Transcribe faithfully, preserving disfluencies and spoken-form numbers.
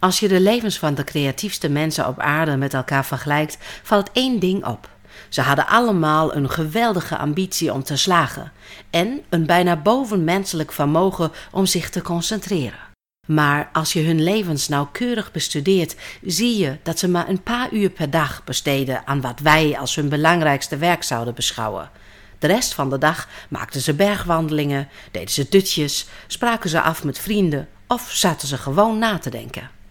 Als je de levens van de creatiefste mensen op aarde met elkaar vergelijkt, valt één ding op. Ze hadden allemaal een geweldige ambitie om te slagen en een bijna bovenmenselijk vermogen om zich te concentreren. Maar als je hun levens nauwkeurig bestudeert, zie je dat ze maar een paar uur per dag besteden aan wat wij als hun belangrijkste werk zouden beschouwen. De rest van de dag maakten ze bergwandelingen, deden ze dutjes, spraken ze af met vrienden of zaten ze gewoon na te denken.